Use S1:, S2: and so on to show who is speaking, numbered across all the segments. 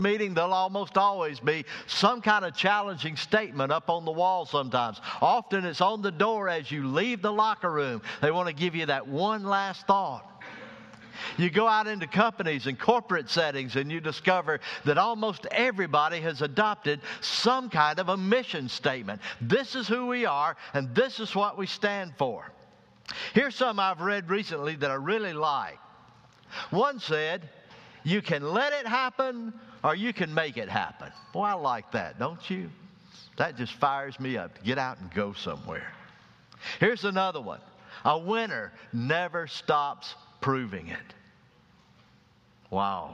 S1: meeting, there'll almost always be some kind of challenging statement up on the wall sometimes. Often it's on the door as you leave the locker room. They want to give you that one last thought. You go out into companies and corporate settings and you discover that almost everybody has adopted some kind of a mission statement. This is who we are and this is what we stand for. Here's some I've read recently that I really like. One said, "You can let it happen or you can make it happen." Well, I like that, don't you? That just fires me up to get out and go somewhere. Here's another one. "A winner never stops proving it." Wow.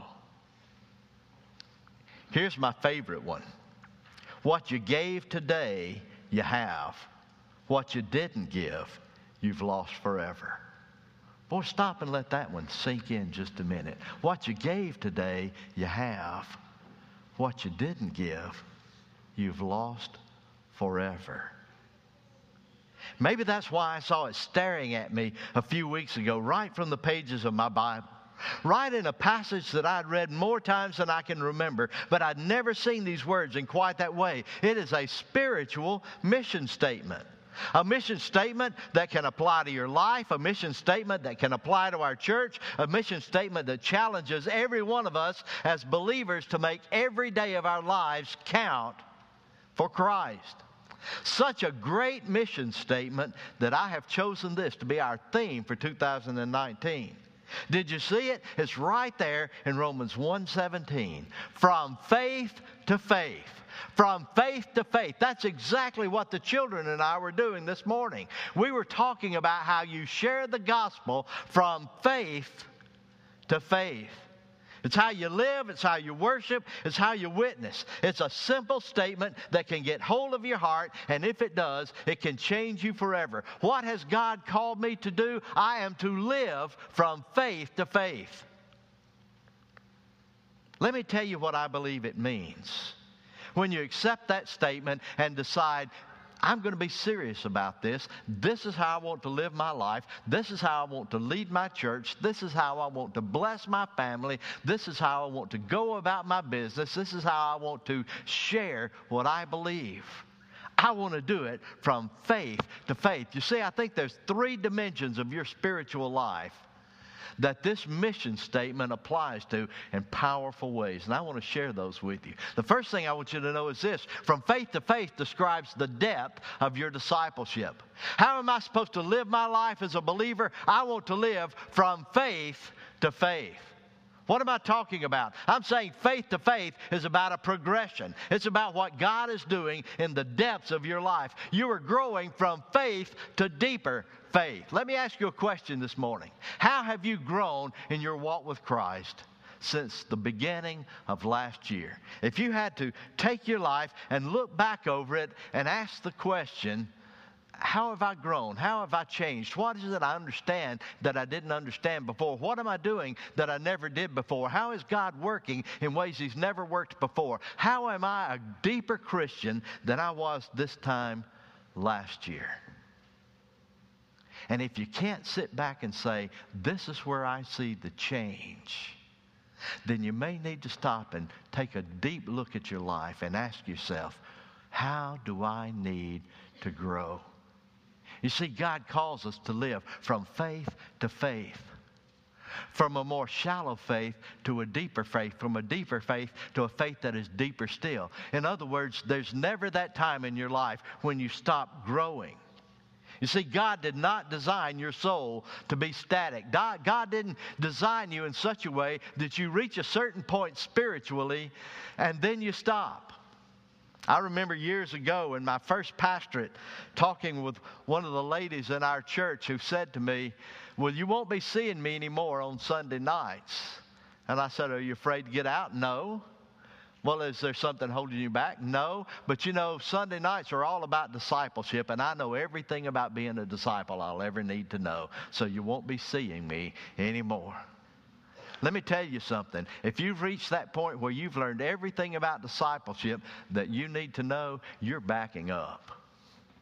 S1: Here's my favorite one. "What you gave today, you have. What you didn't give, you've lost forever." Boy, stop and let that one sink in just a minute. What you gave today, you have. What you didn't give, you've lost forever. Maybe that's why I saw it staring at me a few weeks ago, right from the pages of my Bible. Right in a passage that I'd read more times than I can remember, but I'd never seen these words in quite that way. It is a spiritual mission statement. A mission statement that can apply to your life, a mission statement that can apply to our church, a mission statement that challenges every one of us as believers to make every day of our lives count for Christ. Such a great mission statement that I have chosen this to be our theme for 2019. Did you see it? It's right there in Romans 1:17. From faith to faith. From faith to faith. That's exactly what the children and I were doing this morning. We were talking about how you share the gospel from faith to faith. It's how you live, it's how you worship, it's how you witness. It's a simple statement that can get hold of your heart, and if it does, it can change you forever. What has God called me to do? I am to live from faith to faith. Let me tell you what I believe it means. When you accept that statement and decide, I'm going to be serious about this. This is how I want to live my life. This is how I want to lead my church. This is how I want to bless my family. This is how I want to go about my business. This is how I want to share what I believe. I want to do it from faith to faith. You see, I think there's 3 dimensions of your spiritual life that this mission statement applies to in powerful ways. And I want to share those with you. The first thing I want you to know is this. From faith to faith describes the depth of your discipleship. How am I supposed to live my life as a believer? I want to live from faith to faith. What am I talking about? I'm saying faith to faith is about a progression. It's about what God is doing in the depths of your life. You are growing from faith to deeper faith. Let me ask you a question this morning. How have you grown in your walk with Christ since the beginning of last year? If you had to take your life and look back over it and ask the question, how have I grown? How have I changed? What is it I understand that I didn't understand before? What am I doing that I never did before? How is God working in ways He's never worked before? How am I a deeper Christian than I was this time last year? And if you can't sit back and say, this is where I see the change, then you may need to stop and take a deep look at your life and ask yourself, how do I need to grow? You see, God calls us to live from faith to faith. From a more shallow faith to a deeper faith. From a deeper faith to a faith that is deeper still. In other words, there's never that time in your life when you stop growing. You see, God did not design your soul to be static. God didn't design you in such a way that you reach a certain point spiritually and then you stop. I remember years ago in my first pastorate talking with one of the ladies in our church who said to me, well, you won't be seeing me anymore on Sunday nights. And I said, are you afraid to get out? No. Well, is there something holding you back? No. But you know, Sunday nights are all about discipleship, and I know everything about being a disciple I'll ever need to know. So you won't be seeing me anymore. Let me tell you something. If you've reached that point where you've learned everything about discipleship that you need to know, you're backing up.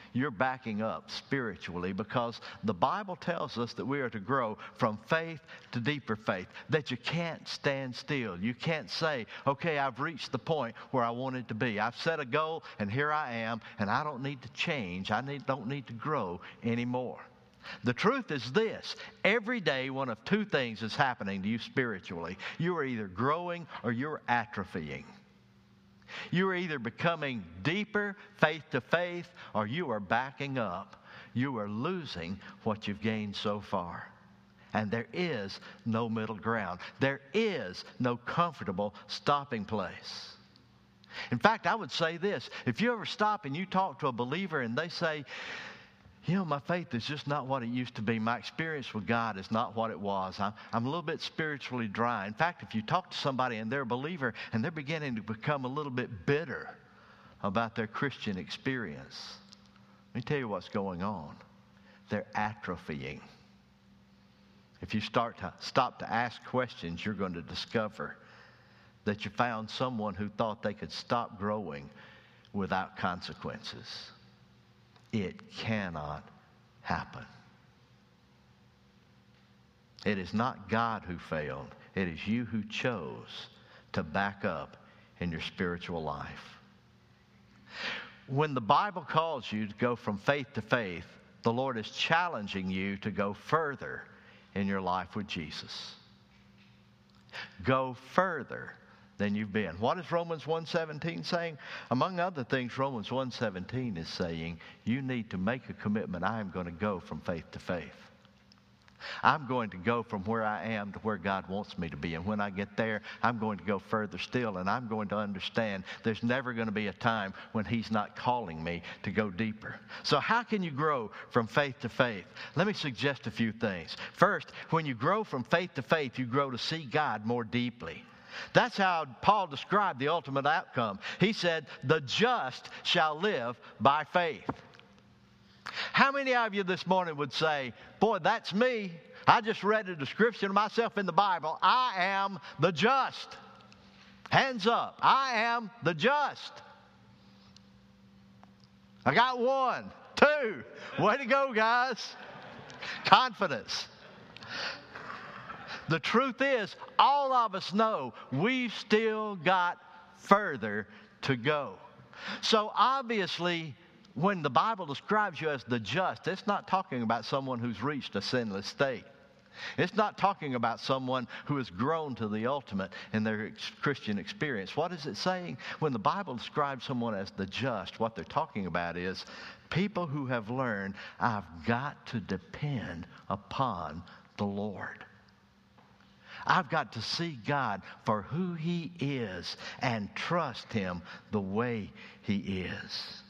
S1: you're backing up spiritually, because the Bible tells us that we are to grow from faith to deeper faith, that you can't stand still. You can't say, okay, I've reached the point where I wanted to be. I've set a goal, and here I am, and I don't need to change. Don't need to grow anymore. The truth is this: every day one of two things is happening to you spiritually. You are either growing or you're atrophying. You are either becoming deeper, faith to faith, or you are backing up. You are losing what you've gained so far. And there is no middle ground. There is no comfortable stopping place. In fact, I would say this: if you ever stop and you talk to a believer and they say, you know, my faith is just not what it used to be. My experience with God is not what it was. I'm a little bit spiritually dry. In fact, if you talk to somebody and they're a believer and they're beginning to become a little bit bitter about their Christian experience, let me tell you what's going on. They're atrophying. If you stop to ask questions, you're going to discover that you found someone who thought they could stop growing without consequences. It cannot happen. It is not God who failed. It is you who chose to back up in your spiritual life. When the Bible calls you to go from faith to faith, the Lord is challenging you to go further in your life with Jesus. Go further than you've been. What is Romans 1:17 saying? Among other things, Romans 1:17 is saying you need to make a commitment. I am going to go from faith to faith. I'm going to go from where I am to where God wants me to be. And when I get there, I'm going to go further still. And I'm going to understand there's never going to be a time when He's not calling me to go deeper. So how can you grow from faith to faith? Let me suggest a few things. First, when you grow from faith to faith, you grow to see God more deeply. That's how Paul described the ultimate outcome. He said, the just shall live by faith. How many of you this morning would say, boy, that's me. I just read a description of myself in the Bible. I am the just. Hands up. I am the just. I got 1, 2. Way to go, guys. Confidence. The truth is, all of us know we've still got further to go. So obviously, when the Bible describes you as the just, it's not talking about someone who's reached a sinless state. It's not talking about someone who has grown to the ultimate in their Christian experience. What is it saying? When the Bible describes someone as the just, what they're talking about is people who have learned, I've got to depend upon the Lord. I've got to see God for who He is and trust Him the way He is.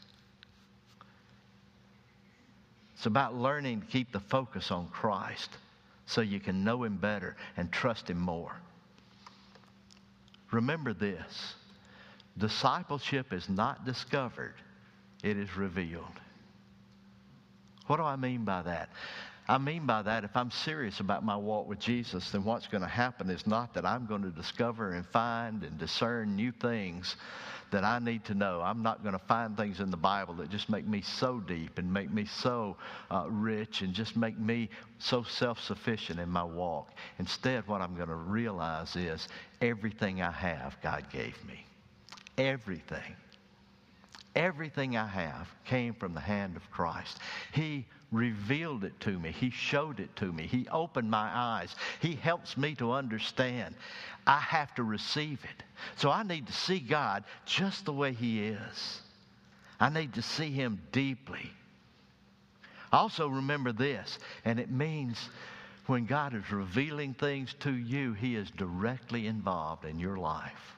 S1: It's about learning to keep the focus on Christ so you can know Him better and trust Him more. Remember this: discipleship is not discovered, it is revealed. What do I mean by that? I mean by that, if I'm serious about my walk with Jesus, then what's going to happen is not that I'm going to discover and find and discern new things that I need to know. I'm not going to find things in the Bible that just make me so deep and make me so rich and just make me so self-sufficient in my walk. Instead, what I'm going to realize is everything I have, God gave me. Everything. Everything I have came from the hand of Christ. He revealed it to me. He showed it to me. He opened my eyes. He helps me to understand. I have to receive it. So I need to see God just the way He is. I need to see Him deeply. Also remember this, and it means when God is revealing things to you, He is directly involved in your life.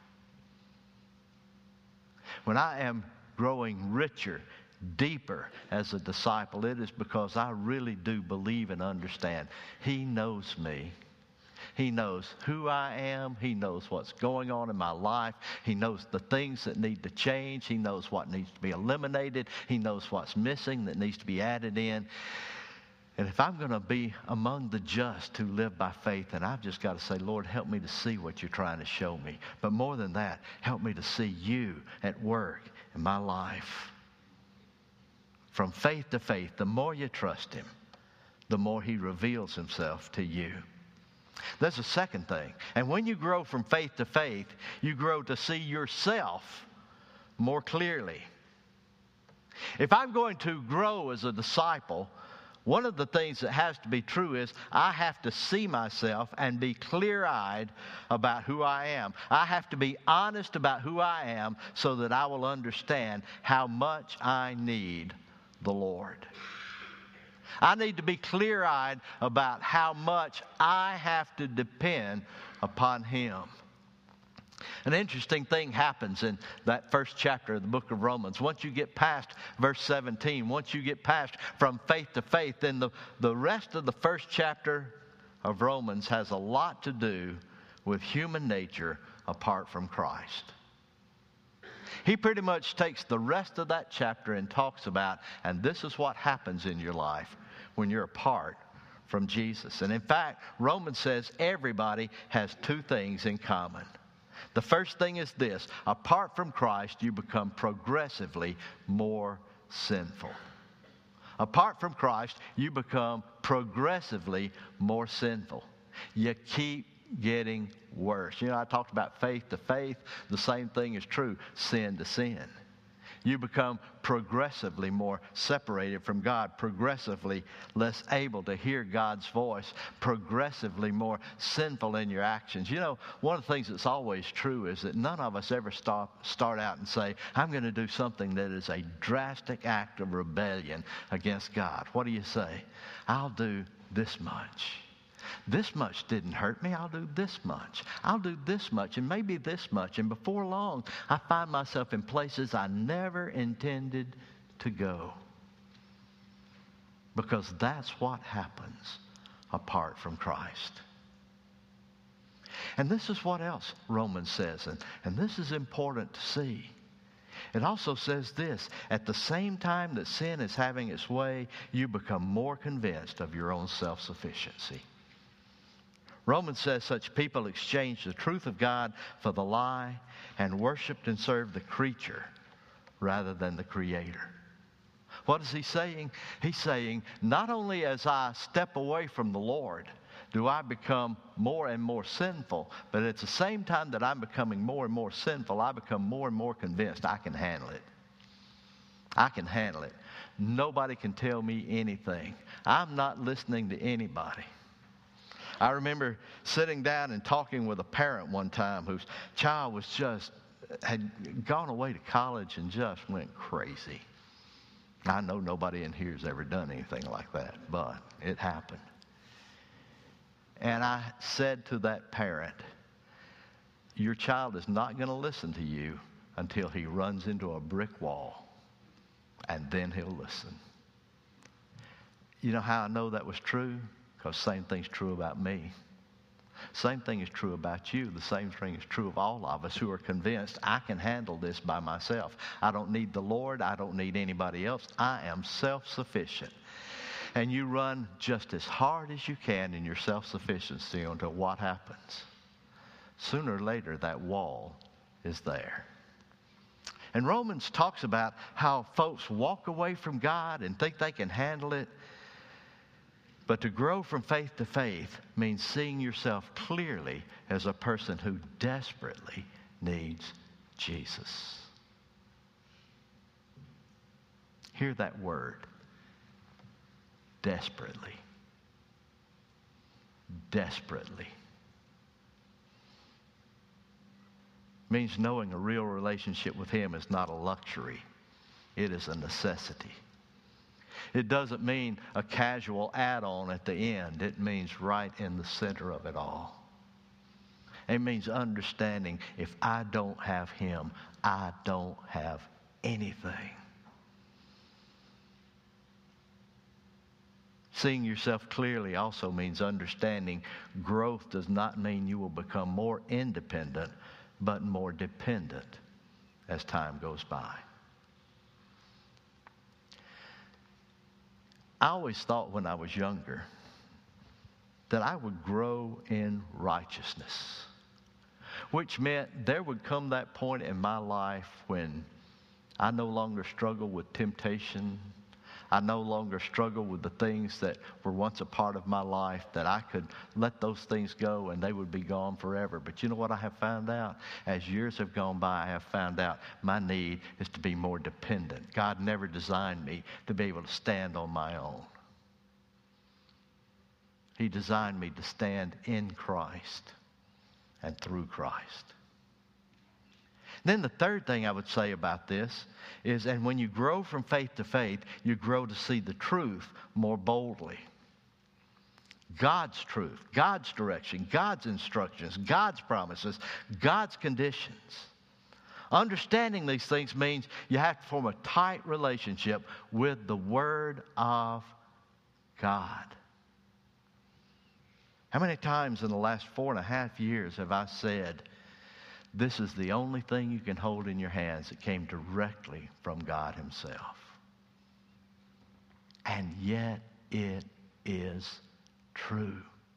S1: When I am growing richer, deeper as a disciple, it is because I really do believe and understand He knows me. He knows who I am. He knows what's going on in my life. He knows the things that need to change. He knows what needs to be eliminated. He knows what's missing that needs to be added in. And if I'm going to be among the just who live by faith, then I've just got to say, Lord, help me to see what You're trying to show me. But more than that, help me to see You at work in my life. from faith to faith, the more you trust Him, the more He reveals Himself to you. There's a second thing. And when you grow from faith to faith, you grow to see yourself more clearly. If I'm going to grow as a disciple, one of the things that has to be true is I have to see myself and be clear-eyed about who I am. I have to be honest about who I am so that I will understand how much I need the Lord. I need to be clear-eyed about how much I have to depend upon Him. An interesting thing happens in that first chapter of the book of Romans. Once you get past verse 17, once you get past from faith to faith, then the rest of the first chapter of Romans has a lot to do with human nature apart from Christ. He pretty much takes the rest of that chapter and talks about, and this is what happens in your life when you're apart from Jesus. And in fact, Romans says everybody has two things in common. The first thing is this: apart from Christ, you become progressively more sinful. Apart from Christ, you become progressively more sinful. You keep getting worse. You know, I talked about faith to faith. The same thing is true, sin to sin. You become progressively more separated from God, progressively less able to hear God's voice, progressively more sinful in your actions. You know, one of the things that's always true is that none of us ever start out and say, I'm going to do something that is a drastic act of rebellion against God. What do you say? I'll do this much. This much didn't hurt me. I'll do this much. I'll do this much and maybe this much. And before long, I find myself in places I never intended to go. Because that's what happens apart from Christ. And this is what else Romans says, and this is important to see. It also says this: at the same time that sin is having its way, you become more convinced of your own self-sufficiency. Romans says such people exchange the truth of God for the lie and worshiped and served the creature rather than the Creator. What is he saying? He's saying, not only as I step away from the Lord do I become more and more sinful, but at the same time that I'm becoming more and more sinful, I become more and more convinced I can handle it. I can handle it. Nobody can tell me anything. I'm not listening to anybody. I remember sitting down and talking with a parent one time whose child had gone away to college and just went crazy. I know nobody in here has ever done anything like that, but it happened. And I said to that parent, your child is not going to listen to you until he runs into a brick wall, and then he'll listen. You know how I know that was true? Because same thing's true about me. Same thing is true about you. The same thing is true of all of us who are convinced I can handle this by myself. I don't need the Lord. I don't need anybody else. I am self-sufficient. And you run just as hard as you can in your self-sufficiency until what happens? Sooner or later, that wall is there. And Romans talks about how folks walk away from God and think they can handle it. But to grow from faith to faith means seeing yourself clearly as a person who desperately needs Jesus. Hear that word. Desperately. Desperately. Means knowing a real relationship with Him is not a luxury. It is a necessity. It doesn't mean a casual add-on at the end. It means right in the center of it all. It means understanding if I don't have Him, I don't have anything. Seeing yourself clearly also means understanding growth does not mean you will become more independent, but more dependent as time goes by. I always thought when I was younger that I would grow in righteousness, which meant there would come that point in my life when I no longer struggle with temptation. I no longer struggle with the things that were once a part of my life, that I could let those things go and they would be gone forever. But you know what I have found out? As years have gone by, I have found out my need is to be more dependent. God never designed me to be able to stand on my own. He designed me to stand in Christ and through Christ. Then the third thing I would say about this is, and when you grow from faith to faith, you grow to see the truth more boldly. God's truth, God's direction, God's instructions, God's promises, God's conditions. Understanding these things means you have to form a tight relationship with the Word of God. How many times in the last 4.5 years have I said, this is the only thing you can hold in your hands that came directly from God Himself? And yet it is true.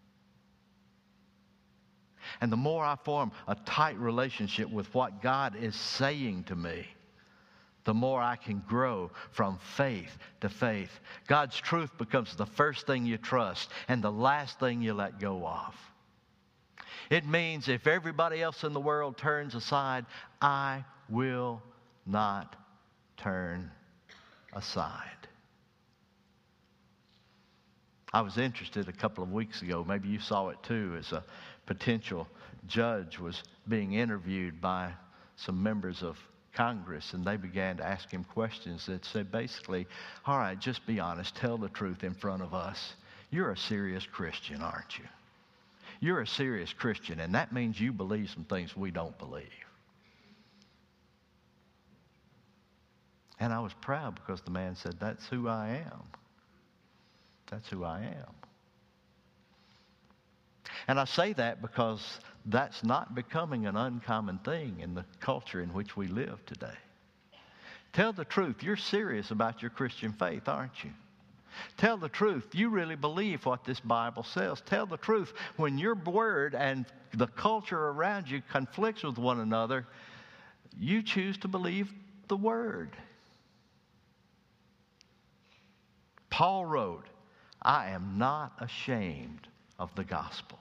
S1: And the more I form a tight relationship with what God is saying to me, the more I can grow from faith to faith. God's truth becomes the first thing you trust and the last thing you let go of. It means if everybody else in the world turns aside, I will not turn aside. I was interested a couple of weeks ago, maybe you saw it too, as a potential judge was being interviewed by some members of Congress, and they began to ask him questions that said basically, all right, just be honest, tell the truth in front of us. You're a serious Christian, aren't you? You're a serious Christian, and that means you believe some things we don't believe. And I was proud because the man said, that's who I am. That's who I am. And I say that because that's not becoming an uncommon thing in the culture in which we live today. Tell the truth. You're serious about your Christian faith, aren't you? Tell the truth. You really believe what this Bible says. Tell the truth. When your word and the culture around you conflicts with one another, you choose to believe the word. Paul wrote, I am not ashamed of the gospel.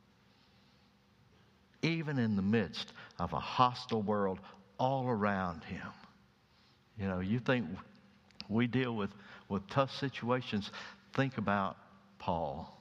S1: Even in the midst of a hostile world all around him. You know, you think we deal with tough situations. Think about Paul.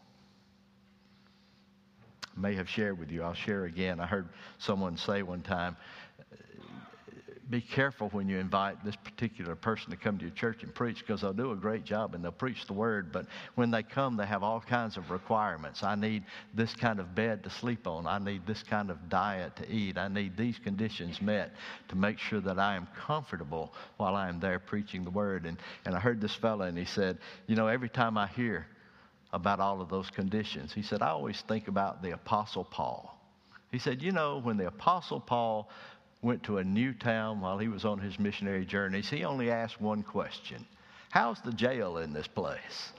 S1: I may have shared with you. I'll share again. I heard someone say one time, be careful when you invite this particular person to come to your church and preach, because they'll do a great job and they'll preach the word, but when they come, they have all kinds of requirements. I need this kind of bed to sleep on. I need this kind of diet to eat. I need these conditions met to make sure that I am comfortable while I am there preaching the word. And I heard this fella, and he said, you know, every time I hear about all of those conditions, he said, I always think about the Apostle Paul. He said, you know, when the Apostle Paul went to a new town while he was on his missionary journeys, he only asked one question. How's the jail in this place?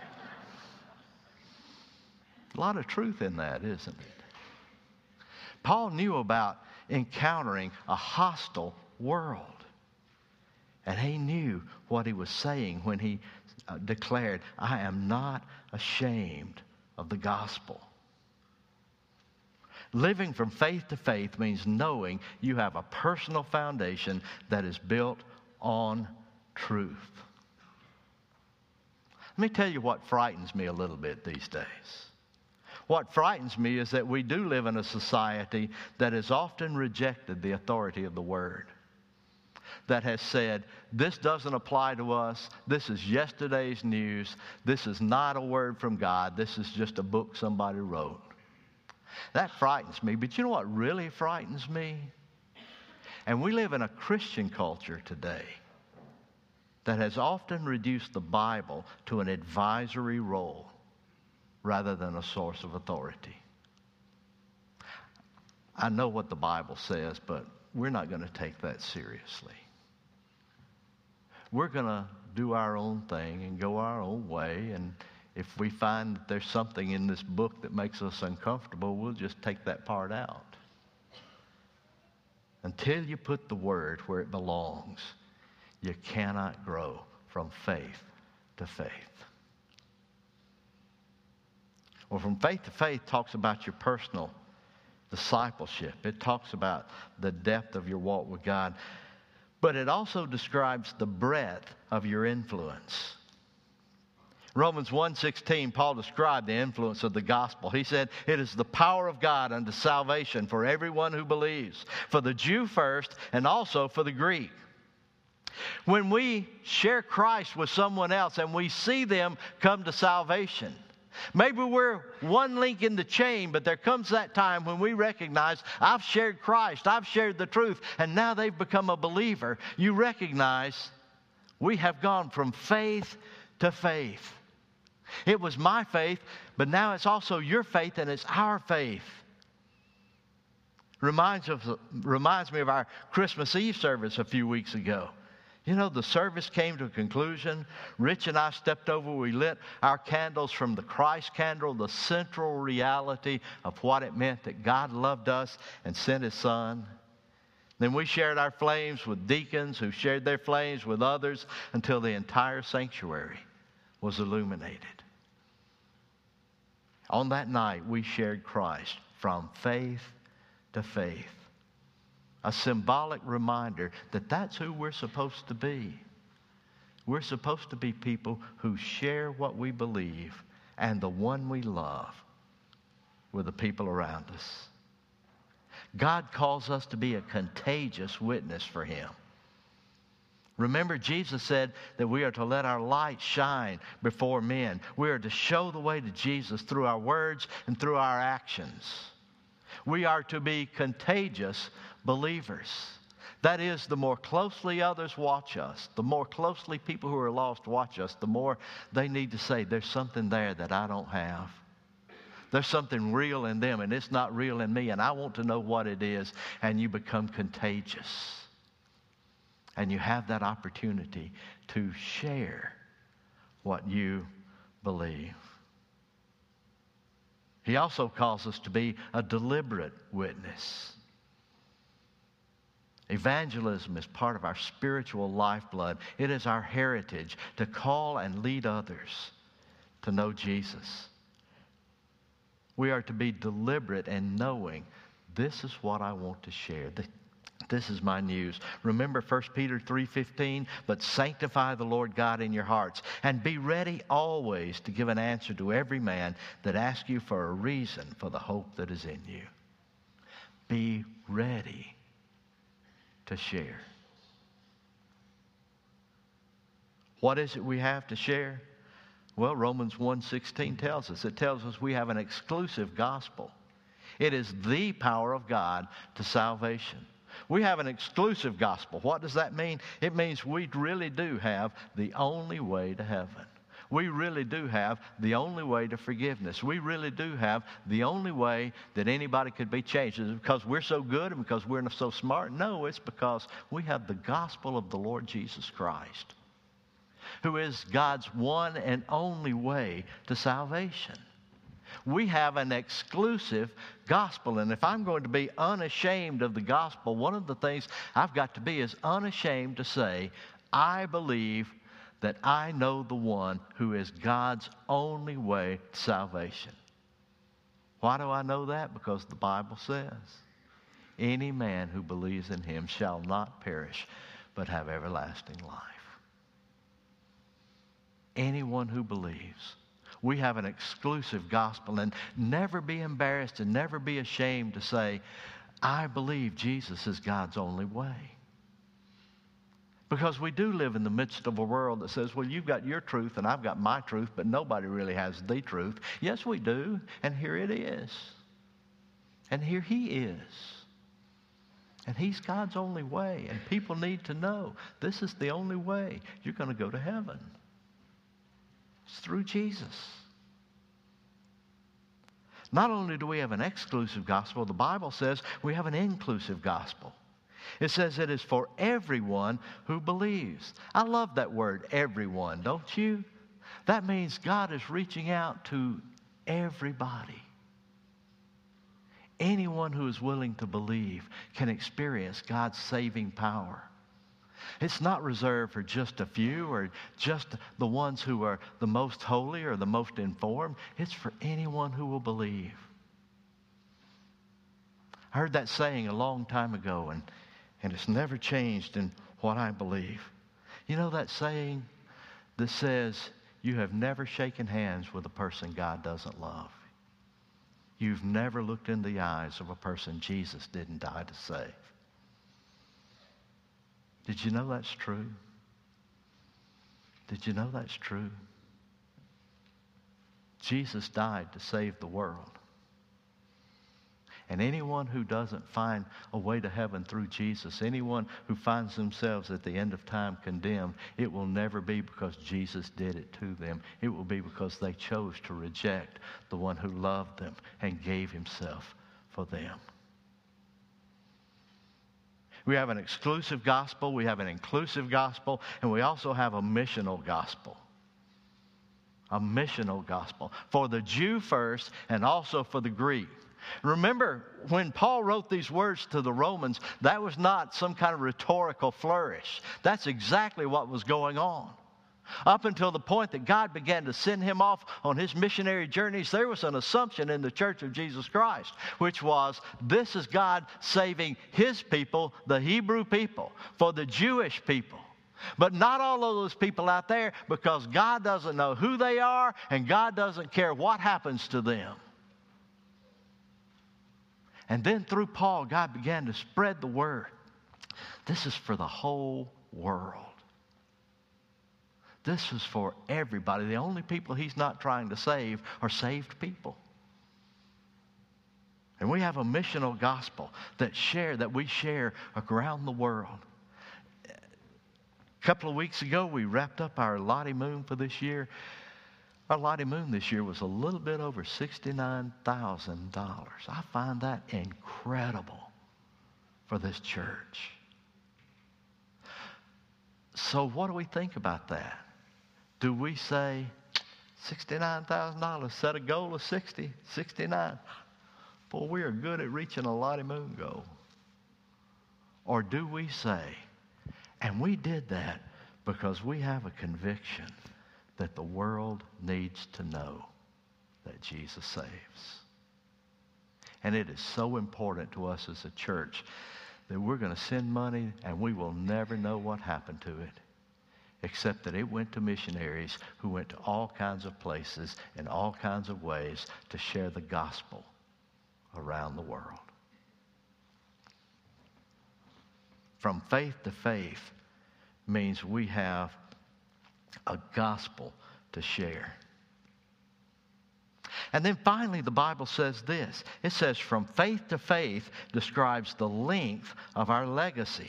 S1: A lot of truth in that, isn't it? Paul knew about encountering a hostile world. And he knew what he was saying when he declared, I am not ashamed of the gospel. Living from faith to faith means knowing you have a personal foundation that is built on truth. Let me tell you what frightens me a little bit these days. What frightens me is that we do live in a society that has often rejected the authority of the Word. That has said, this doesn't apply to us. This is yesterday's news. This is not a word from God. This is just a book somebody wrote. That frightens me. But you know what really frightens me? And we live in a Christian culture today that has often reduced the Bible to an advisory role rather than a source of authority. I know what the Bible says, but we're not going to take that seriously. We're going to do our own thing and go our own way, and if we find that there's something in this book that makes us uncomfortable, we'll just take that part out. Until you put the Word where it belongs, you cannot grow from faith to faith. Well, from faith to faith talks about your personal discipleship. It talks about the depth of your walk with God. But it also describes the breadth of your influence. Romans 1:16, Paul described the influence of the gospel. He said, it is the power of God unto salvation for everyone who believes, for the Jew first and also for the Greek. When we share Christ with someone else and we see them come to salvation, maybe we're one link in the chain, but there comes that time when we recognize, I've shared Christ, I've shared the truth, and now they've become a believer. You recognize we have gone from faith to faith. It was my faith, but now it's also your faith and it's our faith. Reminds me of our Christmas Eve service a few weeks ago. You know, the service came to a conclusion. Rich and I stepped over. We lit our candles from the Christ candle, the central reality of what it meant that God loved us and sent His Son. Then we shared our flames with deacons who shared their flames with others until the entire sanctuary was illuminated. On that night, we shared Christ from faith to faith. A symbolic reminder that that's who we're supposed to be. We're supposed to be people who share what we believe and the one we love with the people around us. God calls us to be a contagious witness for Him. Remember, Jesus said that we are to let our light shine before men. We are to show the way to Jesus through our words and through our actions. We are to be contagious believers. That is, the more closely others watch us, the more closely people who are lost watch us, the more they need to say, there's something there that I don't have. There's something real in them and it's not real in me, and I want to know what it is. And you become contagious. And you have that opportunity to share what you believe. He also calls us to be a deliberate witness. Evangelism is part of our spiritual lifeblood. It is our heritage to call and lead others to know Jesus. We are to be deliberate in knowing this is what I want to share. This is my news. Remember 1 Peter 3:15, but sanctify the Lord God in your hearts, and be ready always to give an answer to every man that asks you for a reason for the hope that is in you. Be ready to share. What is it we have to share? Well, Romans 1:16 tells us. It tells us we have an exclusive gospel. It is the power of God to salvation. We have an exclusive gospel. What does that mean? It means we really do have the only way to heaven. We really do have the only way to forgiveness. We really do have the only way that anybody could be changed. Is it because we're so good and because we're so smart? No, it's because we have the gospel of the Lord Jesus Christ, who is God's one and only way to salvation. We have an exclusive gospel, and if I'm going to be unashamed of the gospel, one of the things I've got to be is unashamed to say, I believe that I know the one who is God's only way to salvation. Why do I know that? Because the Bible says, any man who believes in Him shall not perish, but have everlasting life. Anyone who believes. We have an exclusive gospel, and never be embarrassed and never be ashamed to say, I believe Jesus is God's only way. Because we do live in the midst of a world that says, well, you've got your truth and I've got my truth, but nobody really has the truth. Yes, we do, and here it is. And here He is. And He's God's only way, and people need to know this is the only way you're going to go to heaven. It's through Jesus. Not only do we have an exclusive gospel, the Bible says we have an inclusive gospel. It says it is for everyone who believes. I love that word, everyone, don't you? That means God is reaching out to everybody. Anyone who is willing to believe can experience God's saving power. It's not reserved for just a few or just the ones who are the most holy or the most informed. It's for anyone who will believe. I heard that saying a long time ago, and it's never changed in what I believe. You know that saying that says, you have never shaken hands with a person God doesn't love. You've never looked in the eyes of a person Jesus didn't die to save. Did you know that's true? Did you know that's true? Jesus died to save the world. And anyone who doesn't find a way to heaven through Jesus, anyone who finds themselves at the end of time condemned, it will never be because Jesus did it to them. It will be because they chose to reject the one who loved them and gave himself for them. We have an exclusive gospel, we have an inclusive gospel, and we also have a missional gospel. A missional gospel. For the Jew first and also for the Greek. Remember, when Paul wrote these words to the Romans, that was not some kind of rhetorical flourish. That's exactly what was going on. Up until the point that God began to send him off on his missionary journeys, there was an assumption in the Church of Jesus Christ, which was, this is God saving his people, the Hebrew people, for the Jewish people. But not all of those people out there, because God doesn't know who they are, and God doesn't care what happens to them. And then through Paul, God began to spread the word. This is for the whole world. This is for everybody. The only people he's not trying to save are saved people. And we have a missional gospel that we share around the world. A couple of weeks ago, we wrapped up our Lottie Moon for this year. Our Lottie Moon this year was a little bit over $69,000. I find that incredible for this church. So what do we think about that? Do we say, $69,000, set a goal of 60, 69? Boy, we are good at reaching a Lottie Moon goal. Or do we say, and we did that because we have a conviction that the world needs to know that Jesus saves. And it is so important to us as a church that we're going to send money and we will never know what happened to it, except that it went to missionaries who went to all kinds of places in all kinds of ways to share the gospel around the world. From faith to faith means we have a gospel to share. And then finally, the Bible says this. It says, from faith to faith describes the length of our legacy.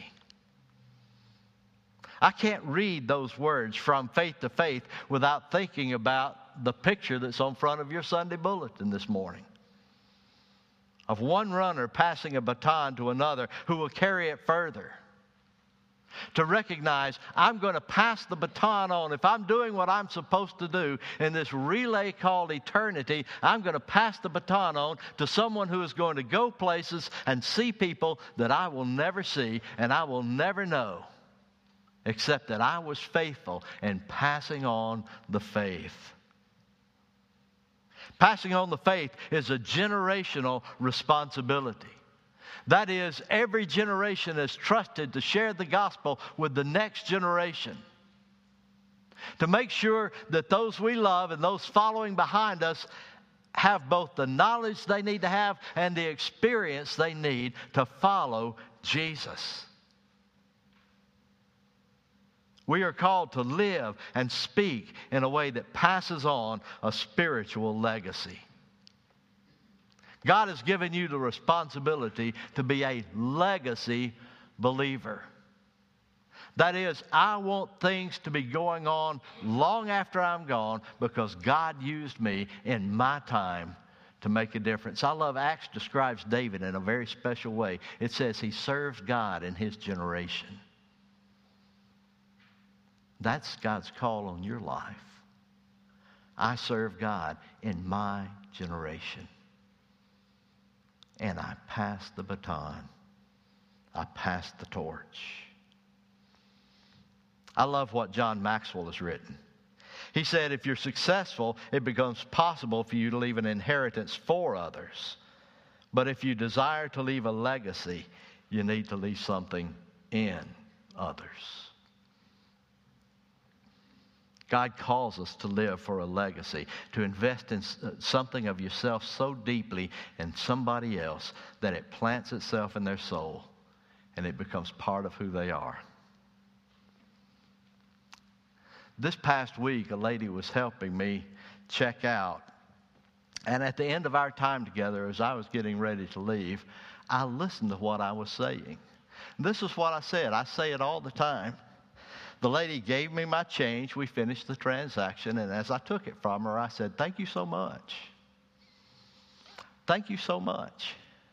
S1: I can't read those words, from faith to faith, without thinking about the picture that's on front of your Sunday bulletin this morning. Of one runner passing a baton to another who will carry it further. To recognize, I'm going to pass the baton on. If I'm doing what I'm supposed to do in this relay called eternity, I'm going to pass the baton on to someone who is going to go places and see people that I will never see and I will never know, except that I was faithful in passing on the faith. Passing on the faith is a generational responsibility. That is, every generation is trusted to share the gospel with the next generation. To make sure that those we love and those following behind us have both the knowledge they need to have and the experience they need to follow Jesus. We are called to live and speak in a way that passes on a spiritual legacy. God has given you the responsibility to be a legacy believer. That is, I want things to be going on long after I'm gone because God used me in my time to make a difference. I love Acts describes David in a very special way. It says he serves God in his generation. That's God's call on your life. I serve God in my generation. And I pass the baton. I pass the torch. I love what John Maxwell has written. He said, if you're successful, it becomes possible for you to leave an inheritance for others. But if you desire to leave a legacy, you need to leave something in others. God calls us to live for a legacy, to invest in something of yourself so deeply in somebody else that it plants itself in their soul and it becomes part of who they are. This past week, a lady was helping me check out. And at the end of our time together, as I was getting ready to leave, I listened to what I was saying. This is what I said. I say it all the time. The lady gave me my change. We finished the transaction. And as I took it from her, I said, thank you so much. Thank you so much.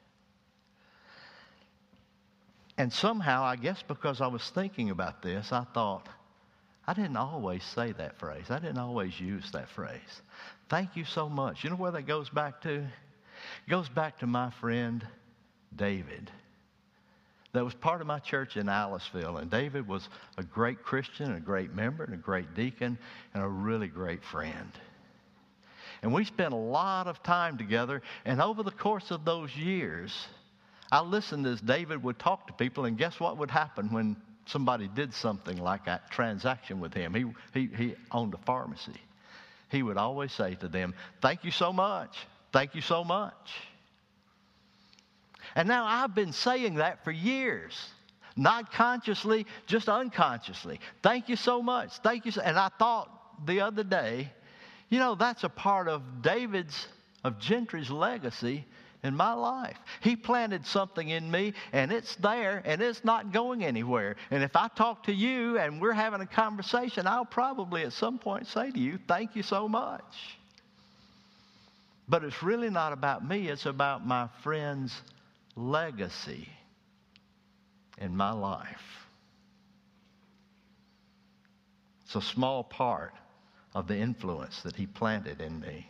S1: And somehow, I guess because I was thinking about this, I thought, I didn't always say that phrase. I didn't always use that phrase. Thank you so much. You know where that goes back to? It goes back to my friend David. That was part of my church in Aliceville. And David was a great Christian, a great member, and a great deacon, and a really great friend. And we spent a lot of time together. And over the course of those years, I listened as David would talk to people. And guess what would happen when somebody did something like that transaction with him? He owned a pharmacy. He would always say to them, thank you so much. Thank you so much. And now I've been saying that for years. Not consciously, just unconsciously. Thank you so much. Thank you. And I thought the other day, you know, that's a part of Gentry's legacy in my life. He planted something in me, and it's there, and it's not going anywhere. And if I talk to you and we're having a conversation, I'll probably at some point say to you, thank you so much. But it's really not about me. It's about my friend's legacy in my life. It's a small part of the influence that he planted in me.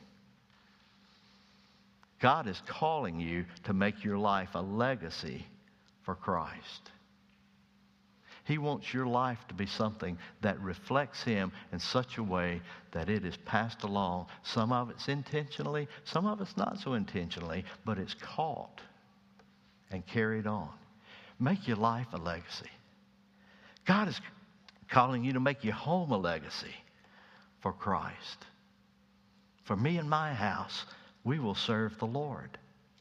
S1: God is calling you to make your life a legacy for Christ. He wants your life to be something that reflects Him in such a way that it is passed along. Some of it's intentionally, some of it's not so intentionally, but it's caught and carried on. Make your life a legacy. God is calling you to make your home a legacy for Christ. For me and my house, we will serve the Lord.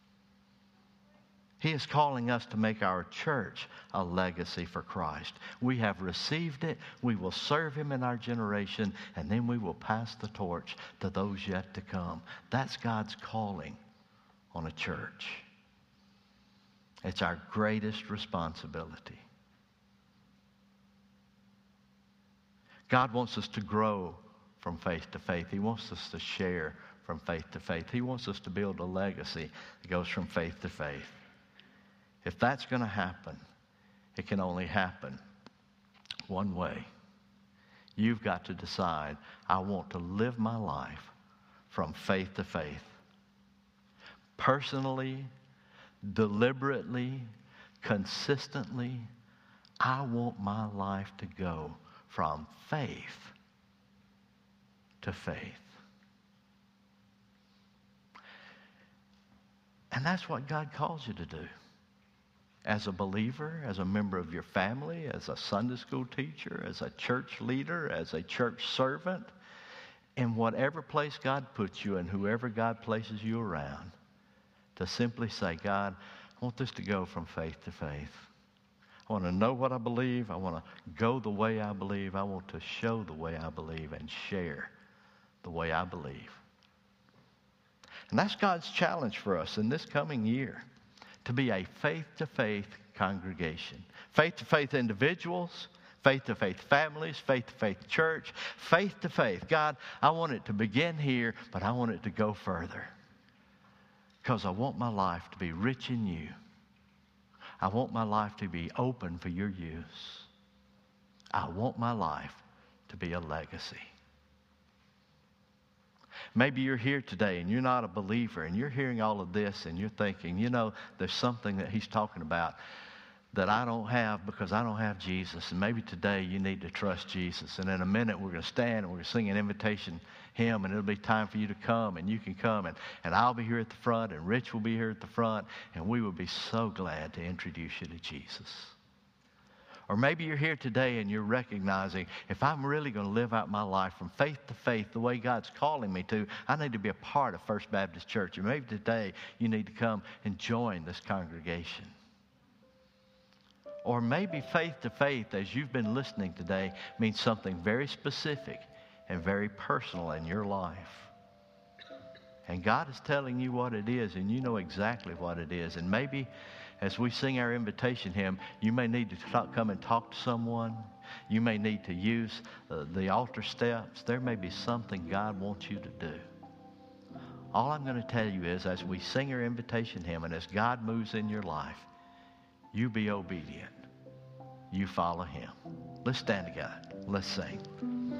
S1: He is calling us to make our church a legacy for Christ. We have received it. We will serve Him in our generation, and then we will pass the torch to those yet to come. That's God's calling on a church. It's our greatest responsibility. God wants us to grow from faith to faith. He wants us to share from faith to faith. He wants us to build a legacy that goes from faith to faith. If that's going to happen, it can only happen one way. You've got to decide, I want to live my life from faith to faith. Personally, deliberately, consistently, I want my life to go from faith to faith. And that's what God calls you to do. As a believer, as a member of your family, as a Sunday school teacher, as a church leader, as a church servant, in whatever place God puts you and whoever God places you around, to simply say, God, I want this to go from faith to faith. I want to know what I believe. I want to go the way I believe. I want to show the way I believe and share the way I believe. And that's God's challenge for us in this coming year, to be a faith-to-faith congregation. Faith-to-faith individuals, faith-to-faith families, faith-to-faith church, faith-to-faith. God, I want it to begin here, but I want it to go further. Because I want my life to be rich in you. I want my life to be open for your use. I want my life to be a legacy. Maybe you're here today and you're not a believer and you're hearing all of this and you're thinking, you know, there's something that he's talking about that I don't have because I don't have Jesus. And maybe today you need to trust Jesus. And in a minute we're going to stand and we're going to sing an invitation hymn, and it'll be time for you to come, and you can come, and I'll be here at the front, and Rich will be here at the front, and we will be so glad to introduce you to Jesus. Or maybe you're here today and you're recognizing, if I'm really going to live out my life from faith to faith the way God's calling me to, I need to be a part of First Baptist Church. Or maybe today you need to come and join this congregation. Or maybe faith to faith, as you've been listening today, means something very specific and very personal in your life. And God is telling you what it is, and you know exactly what it is. And maybe as we sing our invitation hymn, you may need to come and talk to someone. You may need to use the altar steps. There may be something God wants you to do. All I'm going to tell you is, as we sing our invitation hymn and as God moves in your life, you be obedient. You follow Him. Let's stand together. Let's sing.